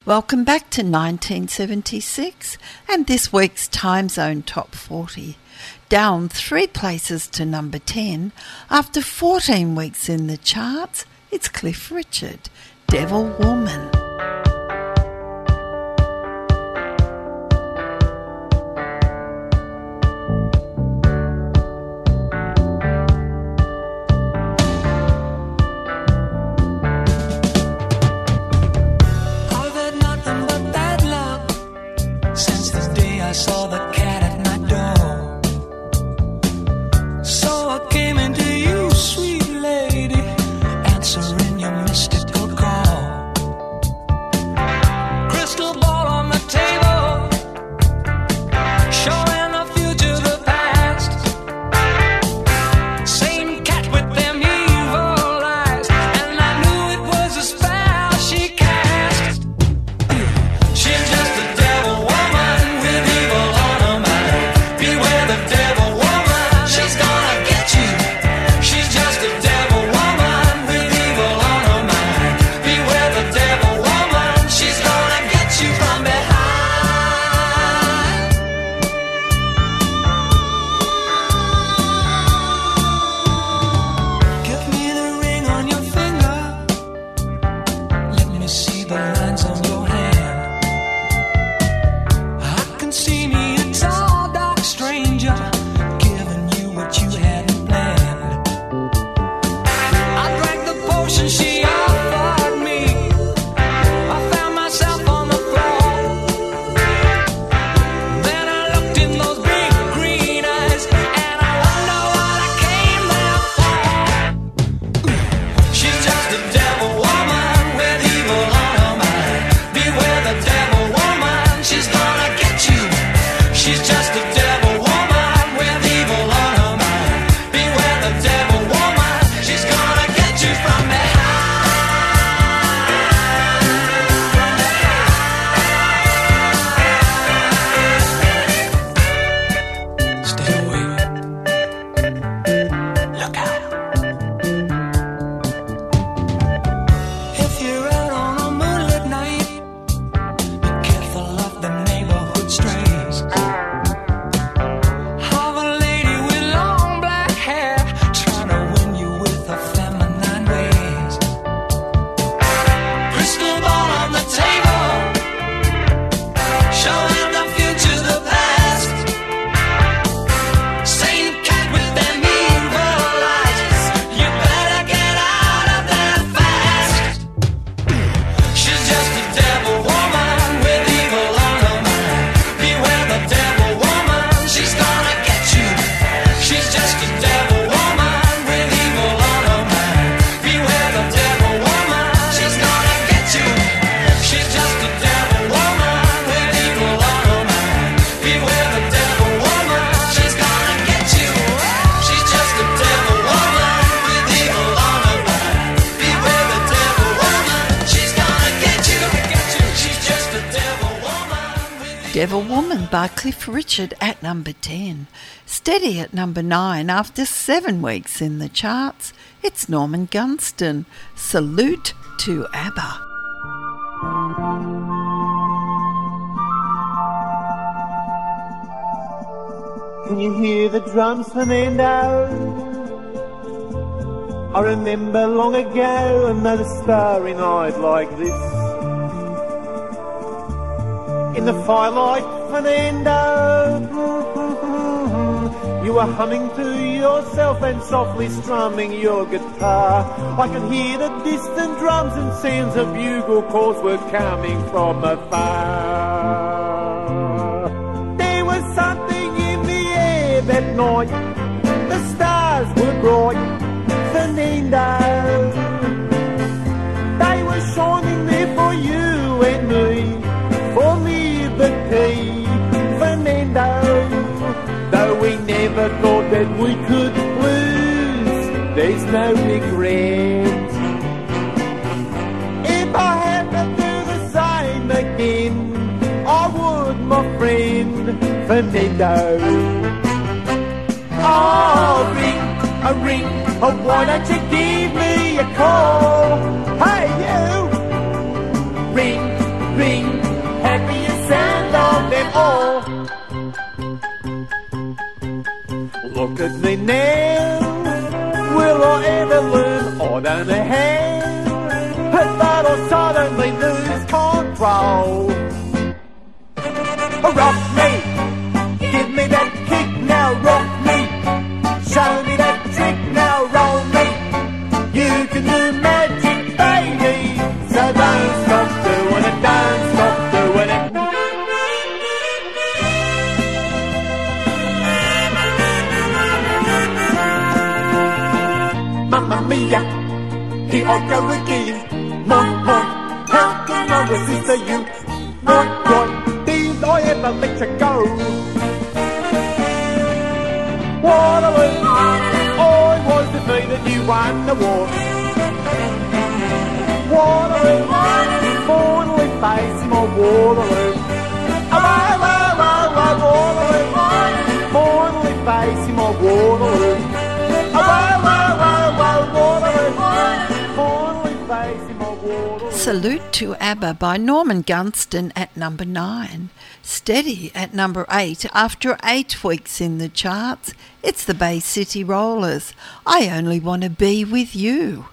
Welcome back to 1976 and this week's Time Zone Top 40. Down 3 places to number 10 after 14 weeks in the charts, it's Cliff Richard, Devil Woman. Saw the cat at my door, so I came into you, sweet lady, answering your mystical call. Crystal ball on the table, showing the future, the past. Same cat with them evil eyes, and I knew it was a spell she cast. She's just a devil woman. Devil Woman by Cliff Richard at number 10. Steady at number 9 after 7 weeks in the charts, it's Norman Gunston, Salute to ABBA. Can you hear the drums, Fernando? I remember long ago another starry night like this. In the firelight, Fernando, you were humming to yourself and softly strumming your guitar. I could hear the distant drums and sounds of bugle calls were coming from afar. There was something in the air that night, the stars were bright, Fernando. They were shining there for you and me, for liberty, Fernando. Though we never thought that we could lose, there's no regret. If I had to do the same again, I would, my friend, Fernando. Oh, ring, oh, why don't you give me a call? Hey, you! Ring, ring, happiest sound of them all. Look at me now, will I ever learn? I don't know how, but I'll suddenly lose control. Rock me, give me that kick now, rock me. Show me that trick now, roll me. You can do magic, baby, so don't stop doing it, don't stop doing it. Mamma mia, here I go again. Mon, how can I resist you? Mon, did I ever let you go? Waterloo, I was defeated, you won the war. Waterloo, finally facing my Waterloo. Waterloo, finally facing my Waterloo. Salute to ABBA by Norman Gunston at number 9. Steady at number 8 after 8 weeks in the charts. It's the Bay City Rollers. I Only Want to Be With You.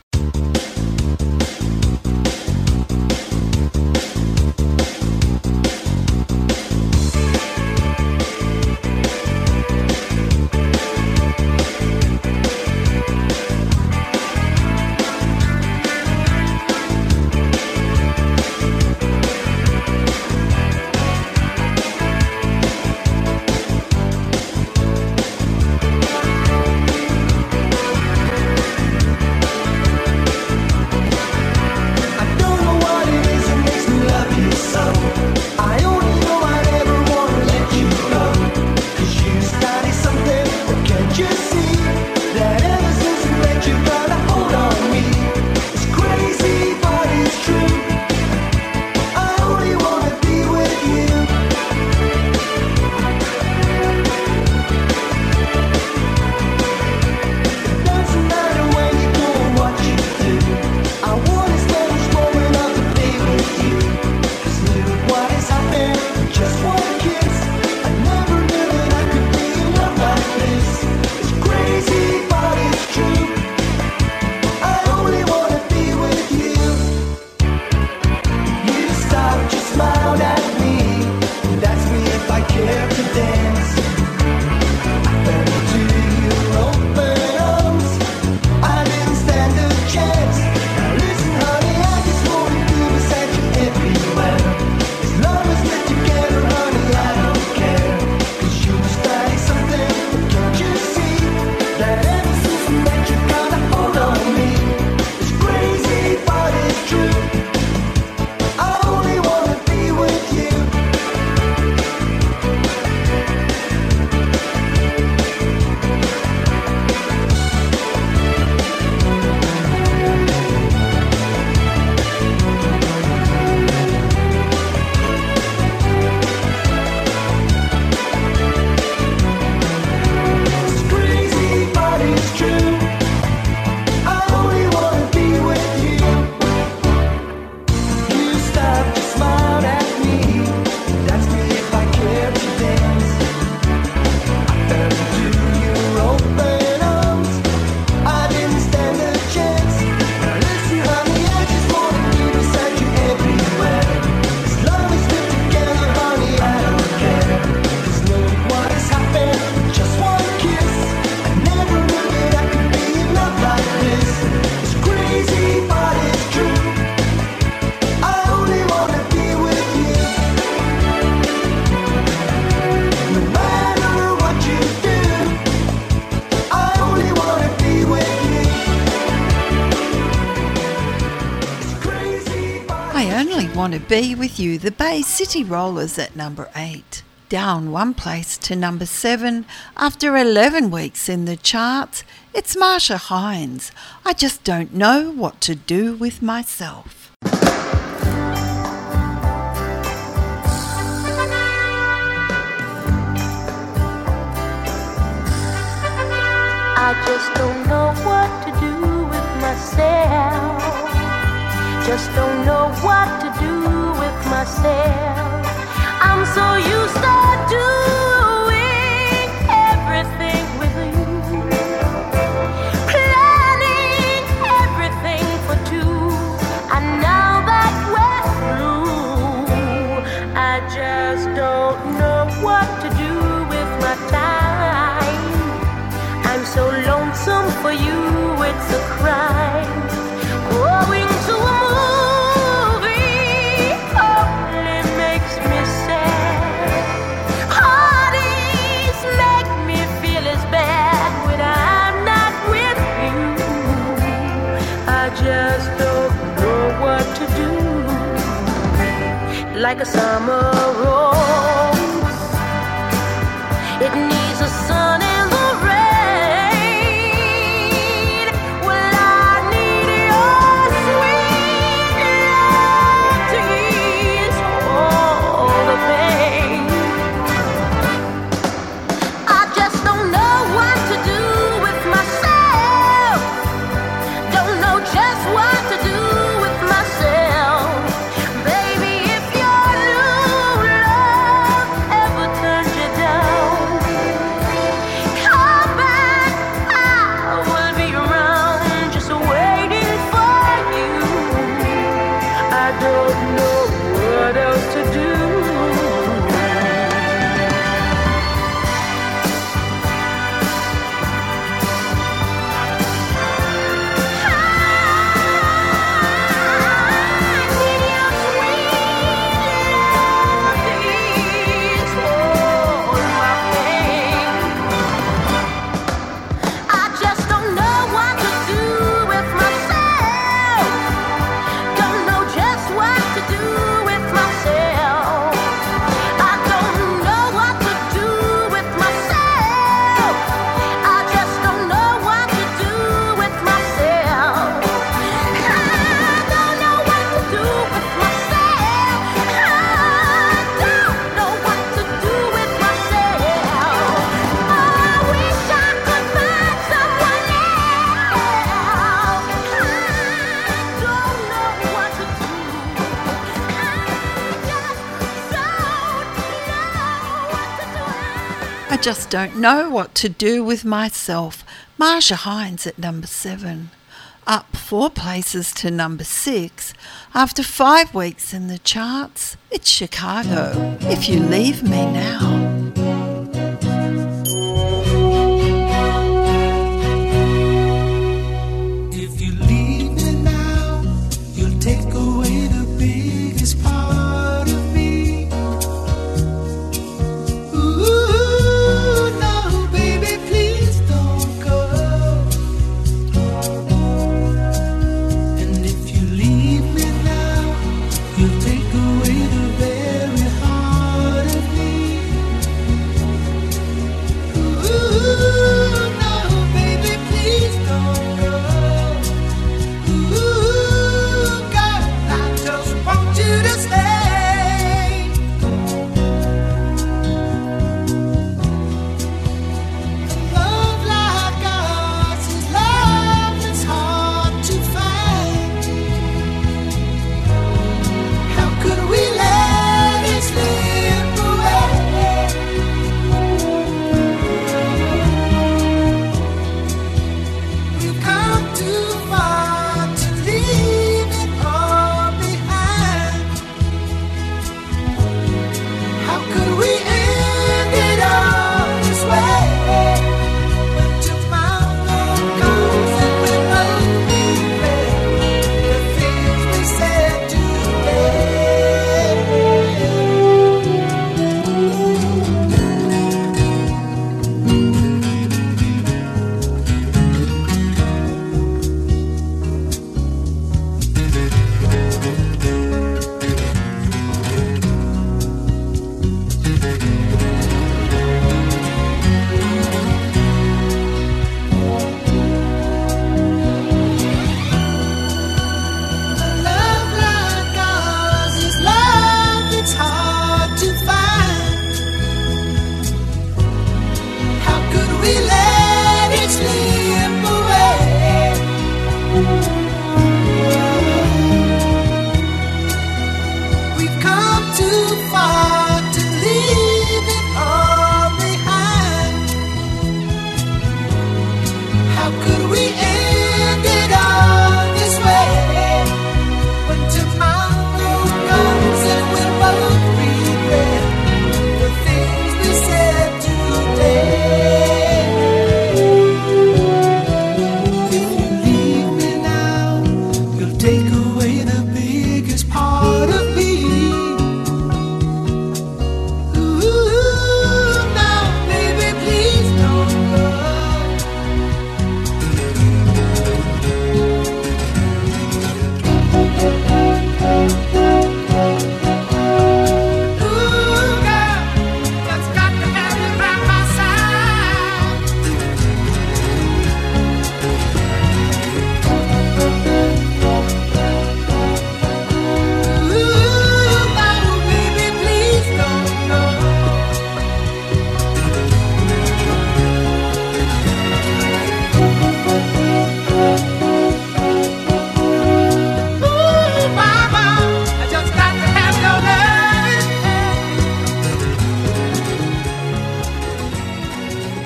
Want to Be With You, the Bay City Rollers at number 8. Down 1 place to number 7 after 11 weeks in the charts, it's Marsha Hines. I Just Don't Know What to Do With Myself. I just don't know what to do with myself. Just don't know what to do with myself. myself. I'm so used to doing everything with you, planning everything for two. And now that we're through, I just don't know what to do with my time. I'm so lonesome for you, it's a crime. Going to a movie only makes me sad. Parties make me feel as bad when I'm not with you. I just don't know what to do. Like a summer rose, it needs a sun and the rain. Well, I need your sweet love to ease all the pain. I just don't know what to do with myself. Don't know just what to do with myself. Baby, if your new love ever turns you down, come back, I will be around just waiting for you. I don't know what else to do. I just don't know what to do with myself. Don't know just what to do with myself. I don't know what to do with myself. I just don't know what to do with myself. I don't know what to do with myself. I don't know what to do with myself. I wish I could find someone else. I don't know what to do. I just don't know what to do with myself. Marsha Hines at number 7. Up 4 places to number 6. After 5 weeks in the charts, it's Chicago. If You Leave Me Now. If you leave me now, you'll take away the biggest part of me. Ooh, no, baby, please don't go. And if you leave me now, you'll take away the very heart of me.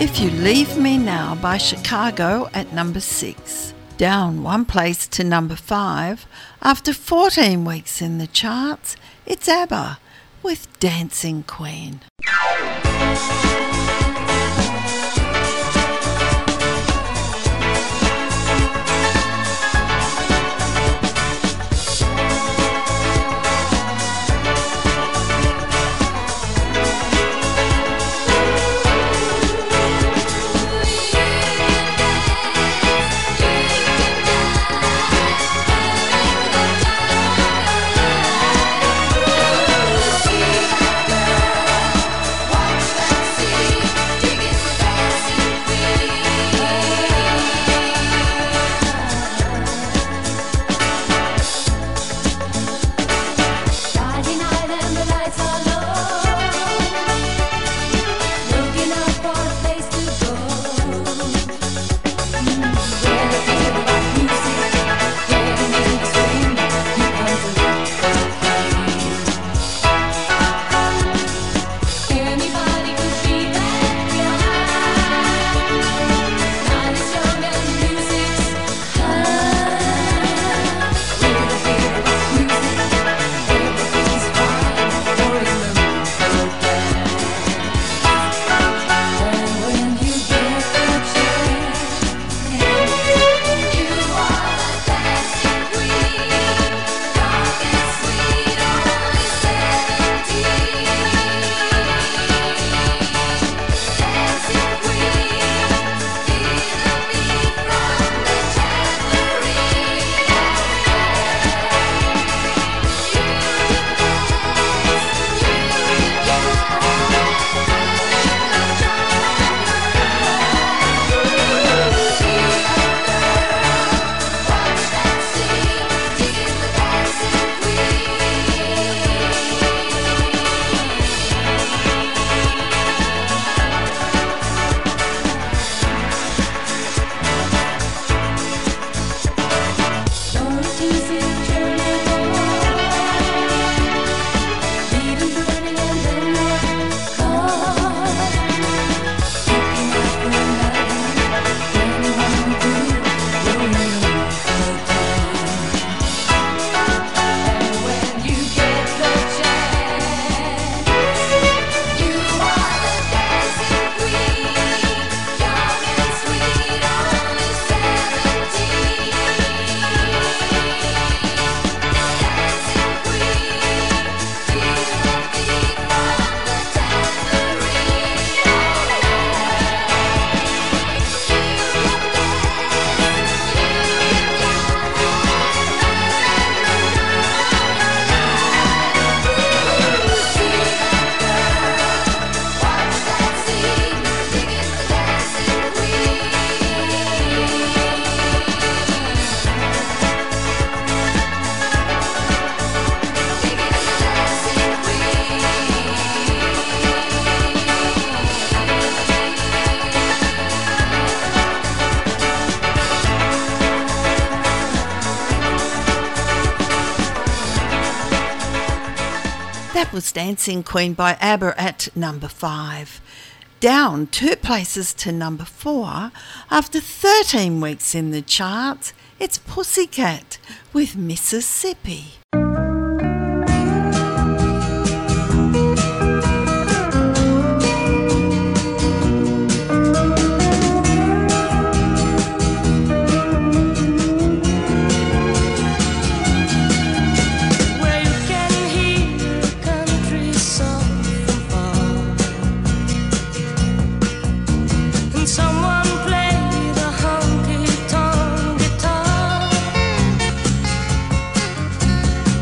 If You Leave Me Now by Chicago at number 6. Down one place to number 5. After 14 weeks in the charts, it's ABBA with Dancing Queen. That was Dancing Queen by ABBA at number 5. Down 2 places to number 4. After 13 weeks in the charts, it's Pussycat with Mississippi. Someone play the honky tonk guitar.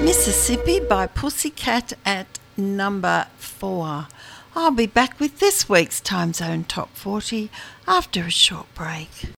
Mississippi by Pussycat at number 4. I'll be back with this week's Time Zone Top 40 after a short break.